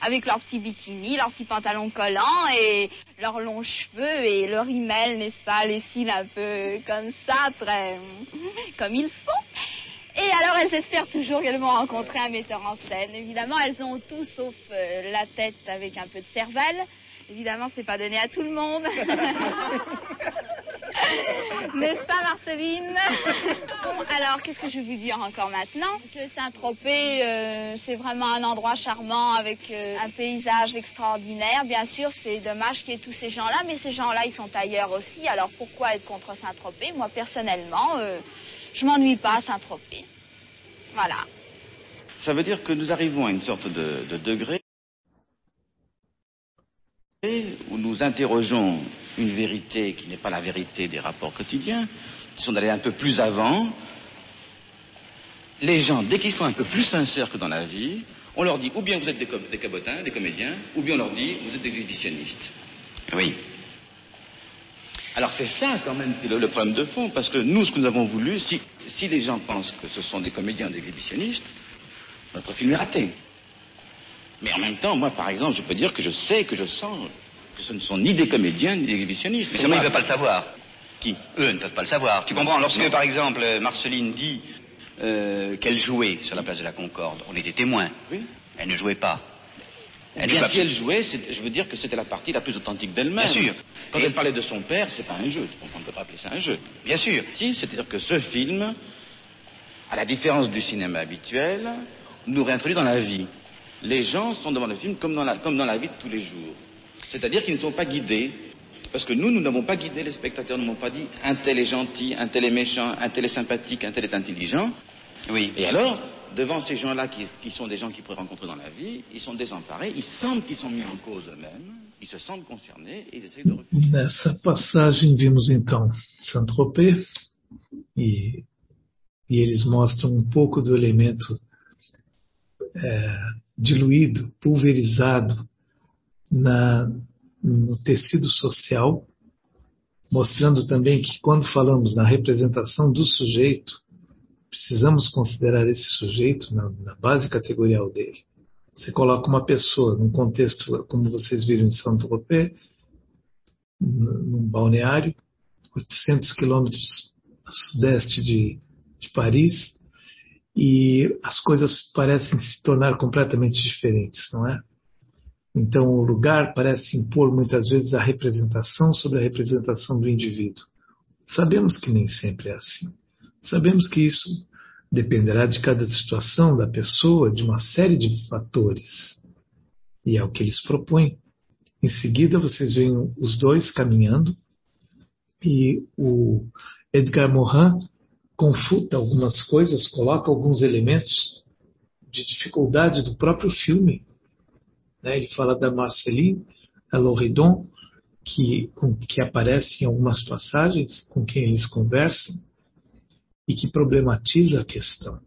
avec leurs petits bikinis, leurs petits pantalons collants et leurs longs cheveux et leur email, n'est-ce pas, les cils un peu comme ça, très comme il faut. Et alors elles espèrent toujours qu'elles vont rencontrer un metteur en scène. Évidemment, elles ont tout sauf la tête avec un peu de cervelle. Évidemment, c'est pas donné à tout le monde. N'est-ce pas, Marceline? Bon, alors, qu'est-ce que je vais vous dire encore maintenant? Que Saint-Tropez, c'est vraiment un endroit charmant avec un paysage extraordinaire. Bien sûr, c'est dommage qu'il y ait tous ces gens-là, mais ces gens-là, ils sont ailleurs aussi. Alors, pourquoi être contre Saint-Tropez? Moi, personnellement, je m'ennuie pas à Saint-Tropez. Voilà. Ça veut dire que nous arrivons à une sorte de degré où nous interrogeons une vérité qui n'est pas la vérité des rapports quotidiens, qui sont d'aller un peu plus avant. Les gens, dès qu'ils sont un peu plus sincères que dans la vie, on leur dit ou bien vous êtes des cabotins, des comédiens, ou bien on leur dit vous êtes des exhibitionnistes. Oui. Alors c'est ça quand même le problème de fond, parce que nous, ce que nous avons voulu, si les gens pensent que ce sont des comédiens, des exhibitionnistes, notre film est raté. Mais en même temps, moi, par exemple, je peux dire que je sais, que je sens que ce ne sont ni des comédiens, ni des exhibitionnistes. Mais seulement, ils ne peuvent pas le savoir. Qui? Eux ne peuvent pas le savoir. Tu comprends? Lorsque, par exemple, Marceline dit qu'elle jouait sur la place de la Concorde, on était témoins. Oui. Elle ne jouait pas. Si elle jouait, je veux dire que c'était la partie la plus authentique d'elle-même. Bien sûr. Quand elle parlait de son père, c'est pas un jeu. On ne peut pas appeler ça un jeu. Bien sûr. Si, c'est-à-dire que ce film, à la différence du cinéma habituel, nous réintroduit dans la vie. Les gens sont devant le film comme dans la vie de tous les jours. C'est-à-dire qu'ils ne sont pas guidés. Parce que nous n'avons pas guidé les spectateurs, nous n'avons pas dit un tel est gentil, un tel est méchant, un tel est sympathique, un tel est intelligent. Oui. Et alors, devant ces gens-là qui sont des gens qu'ils pourraient rencontrer dans la vie, ils sont désemparés, ils sentent qu'ils sont mis en cause eux-mêmes, ils se sentent concernés et ils essayent de reculer. Nessa passagem vimos então Saint-Tropez e eles mostram pouco do elemento diluído, pulverizado no tecido social, mostrando também que quando falamos na representação do sujeito, precisamos considerar esse sujeito na base categorial dele. Você coloca uma pessoa num contexto, como vocês viram em Saint-Tropez, num balneário, 800 quilômetros a sudeste de Paris, e as coisas parecem se tornar completamente diferentes, não é? Então o lugar parece impor muitas vezes a representação sobre a representação do indivíduo. Sabemos que nem sempre é assim. Sabemos que isso dependerá de cada situação, da pessoa, de uma série de fatores. E é o que eles propõem. Em seguida vocês veem os dois caminhando e o Edgar Morin confuta algumas coisas, coloca alguns elementos de dificuldade do próprio filme. Ele fala da Marceline, a Loridon, que aparece em algumas passagens, com quem eles conversam, e que problematiza a questão.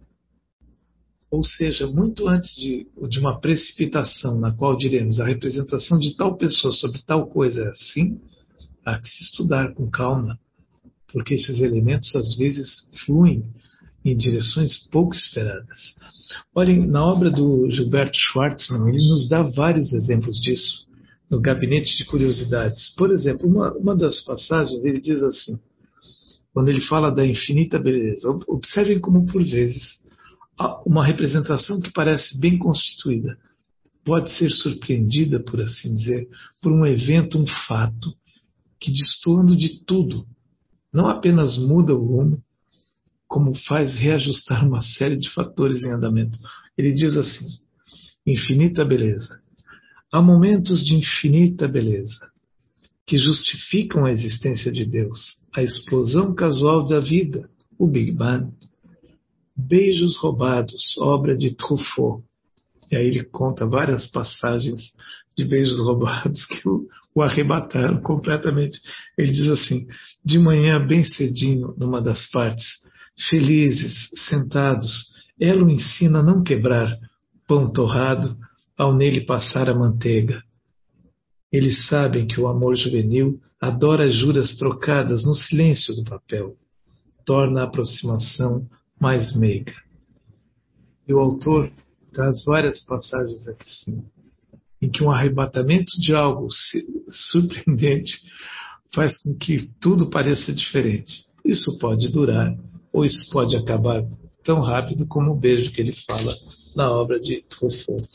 Ou seja, muito antes de uma precipitação na qual diremos a representação de tal pessoa sobre tal coisa é assim, há que se estudar com calma, porque esses elementos às vezes fluem em direções pouco esperadas. Olhem, na obra do Gilberto Schwartzman, ele nos dá vários exemplos disso, no Gabinete de Curiosidades. Por exemplo, uma das passagens, ele diz assim, quando ele fala da infinita beleza, observem como, por vezes, uma representação que parece bem constituída pode ser surpreendida, por assim dizer, por um evento, um fato, que destoando de tudo, não apenas muda o rumo, como faz reajustar uma série de fatores em andamento. Ele diz assim, infinita beleza. Há momentos de infinita beleza que justificam a existência de Deus, a explosão casual da vida, o Big Bang. Beijos roubados, obra de Truffaut. E aí ele conta várias passagens de beijos roubados que o arrebataram completamente. Ele diz assim, de manhã bem cedinho, numa das partes, felizes, sentados, ela o ensina a não quebrar pão torrado ao nele passar a manteiga. Eles sabem que o amor juvenil adora juras trocadas no silêncio do papel, torna a aproximação mais meiga. E o autor traz várias passagens assim. em que um arrebatamento de algo surpreendente faz com que tudo pareça diferente. Isso pode durar, ou isso pode acabar tão rápido como o beijo que ele fala na obra de Truffaut.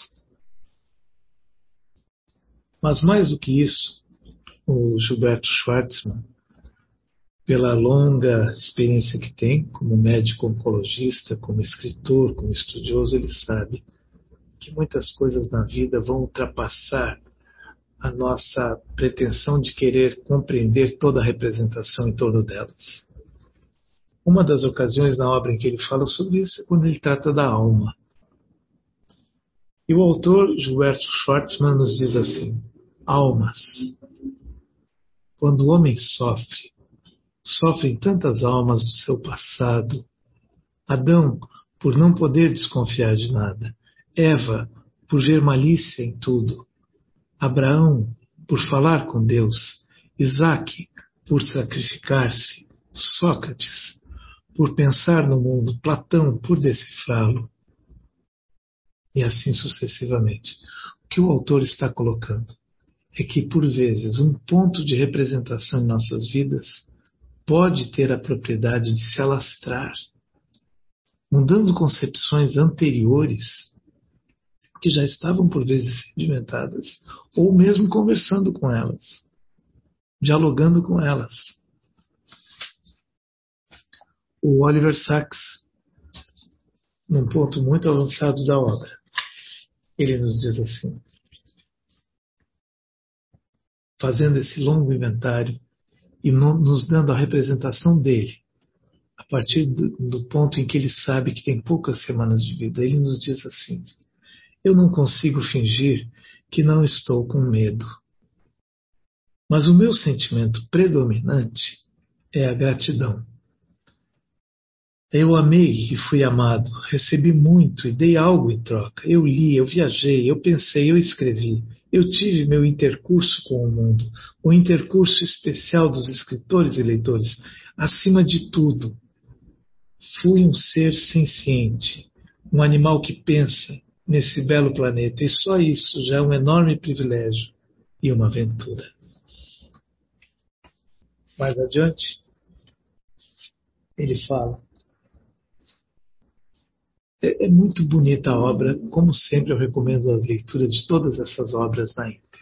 Mas mais do que isso, o Gilberto Schwartzman, pela longa experiência que tem como médico oncologista, como escritor, como estudioso, ele sabe que muitas coisas na vida vão ultrapassar a nossa pretensão de querer compreender toda a representação em torno delas. Uma das ocasiões na obra em que ele fala sobre isso é quando ele trata da alma. E o autor Gilberto Schwartzman nos diz assim: almas. Quando o homem sofrem tantas almas do seu passado. Adão, por não poder desconfiar de nada. Eva, por ver malícia em tudo. Abraão, por falar com Deus. Isaac, por sacrificar-se. Sócrates, por pensar no mundo. Platão, por decifrá-lo. E assim sucessivamente. O que o autor está colocando é que, por vezes, um ponto de representação em nossas vidas pode ter a propriedade de se alastrar, mudando concepções anteriores que já estavam por vezes sedimentadas, ou mesmo conversando com elas, dialogando com elas. O Oliver Sacks, num ponto muito avançado da obra, ele nos diz assim, fazendo esse longo inventário e nos dando a representação dele, a partir do ponto em que ele sabe que tem poucas semanas de vida, ele nos diz assim: eu não consigo fingir que não estou com medo. Mas o meu sentimento predominante é a gratidão. Eu amei e fui amado, recebi muito e dei algo em troca. Eu li, eu viajei, eu pensei, eu escrevi. Eu tive meu intercurso com o mundo, o intercurso especial dos escritores e leitores. Acima de tudo, fui um ser senciente, um animal que pensa nesse belo planeta. E só isso já é um enorme privilégio e uma aventura. Mais adiante, ele fala. É muito bonita a obra, como sempre eu recomendo a leitura de todas essas obras na íntegra.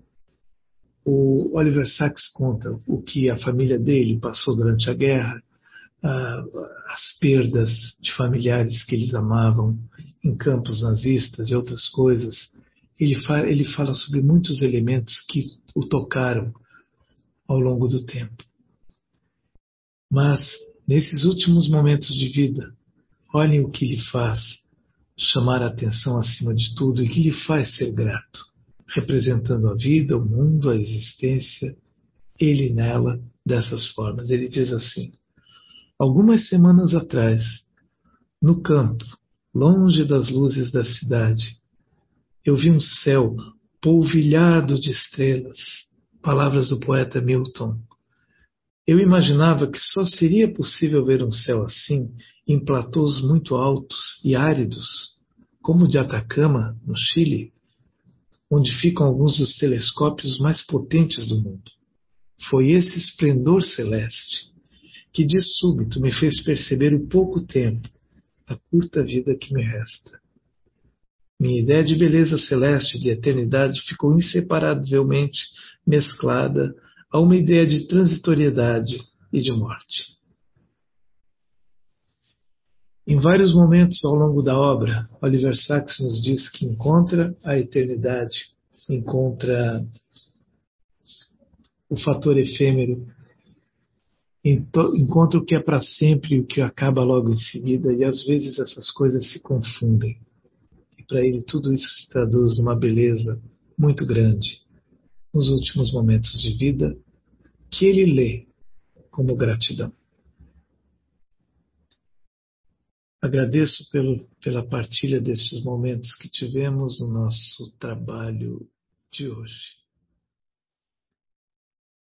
O Oliver Sacks conta o que a família dele passou durante a guerra, as perdas de familiares que eles amavam em campos nazistas e outras coisas. Ele fala sobre muitos elementos que o tocaram ao longo do tempo. Mas, nesses últimos momentos de vida, olhem o que lhe faz chamar a atenção acima de tudo e que lhe faz ser grato, representando a vida, o mundo, a existência, ele nela, dessas formas. Ele diz assim: algumas semanas atrás, no campo, longe das luzes da cidade, eu vi um céu polvilhado de estrelas, palavras do poeta Milton. Eu imaginava que só seria possível ver um céu assim em platôs muito altos e áridos, como o de Atacama, no Chile, onde ficam alguns dos telescópios mais potentes do mundo. Foi esse esplendor celeste que de súbito me fez perceber o pouco tempo, a curta vida que me resta. Minha ideia de beleza celeste e de eternidade ficou inseparavelmente mesclada a uma ideia de transitoriedade e de morte. Em vários momentos ao longo da obra, Oliver Sacks nos diz que encontra a eternidade, encontra o fator efêmero, encontra o que é para sempre e o que acaba logo em seguida, e às vezes essas coisas se confundem. E para ele tudo isso se traduz numa beleza muito grande nos últimos momentos de vida, que ele lê como gratidão. Agradeço pela partilha destes momentos que tivemos no nosso trabalho de hoje.